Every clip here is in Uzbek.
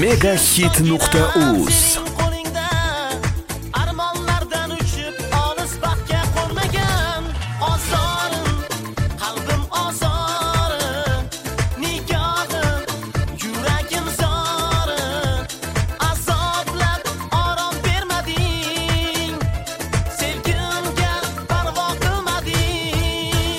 Megahit.uz. Armonlardan uchib olis baxtga qo'rmagan ozorim, qalbim ozori, nigohim, yuragim zori, azoblab orom bermading, sevgimga parvo qilmading.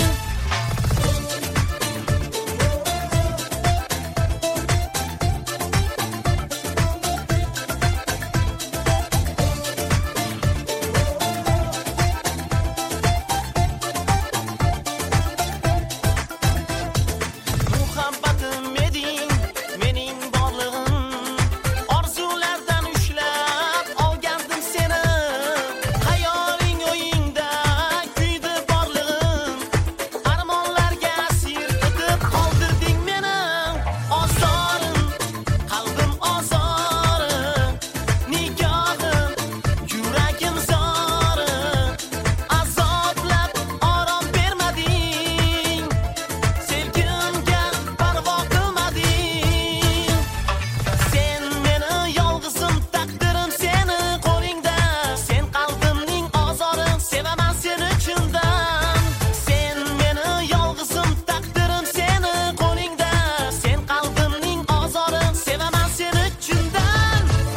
Muhabbatim eding, mening borlig'im, orzulardan ushlab olgandim seni, hayoling o'yingda kuydi borlig'im, armonlarga asir etib qoldirding meni. Ozorim, qalbim ozori, nigohim, yuragim zori, azoblab orom bermading, sevgimga parvo qilmading. Sen meni yolg'izim, taqdirim seni qo'lingda, sen qalbimning ozori, sevaman seni chindan. Sen meni yolg'izim, taqdirim seni qo'lingda, sen qalbimning ozori, sevaman seni chindan.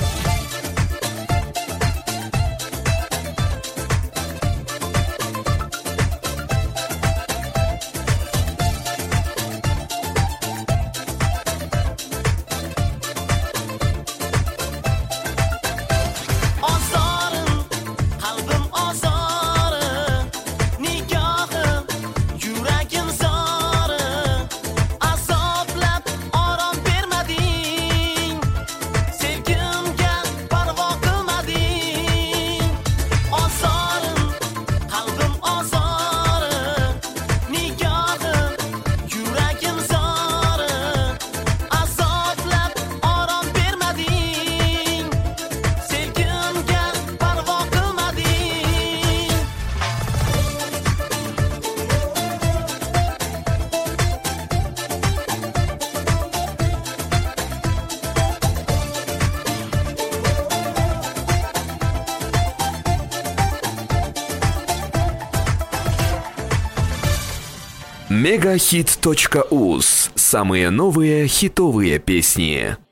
Ozorim, qalbim ozori, nigohim, yuragim zori, azoblab orom bermading, sevgimga parvo qilmading. Ozorim, qalbim ozori, nigohim, yuragim zori, azoblab orom bermading, sevgimga parvo qilmading. Megahit.uz. Самые новые хитовые песни.